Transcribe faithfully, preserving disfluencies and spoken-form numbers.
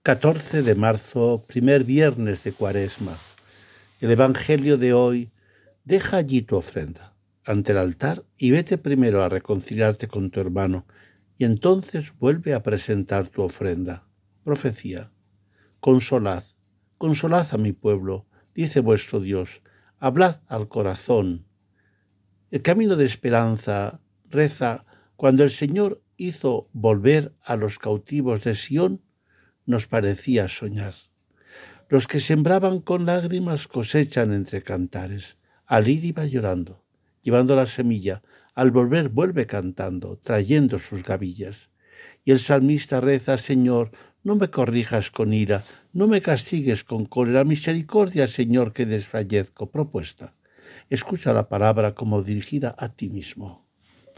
catorce de marzo, primer viernes de Cuaresma. El Evangelio de hoy: deja allí tu ofrenda ante el altar y vete primero a reconciliarte con tu hermano, y entonces vuelve a presentar tu ofrenda. Profecía. Consolad, consolad a mi pueblo, dice vuestro Dios, hablad al corazón. El camino de esperanza reza: cuando el Señor hizo volver a los cautivos de Sión, nos parecía soñar. Los que sembraban con lágrimas cosechan entre cantares. Al ir iba llorando, llevando la semilla. Al volver vuelve cantando, trayendo sus gavillas. Y el salmista reza: Señor, no me corrijas con ira, no me castigues con cólera. Misericordia, Señor, que desfallezco. Propuesta. Escucha la palabra como dirigida a ti mismo.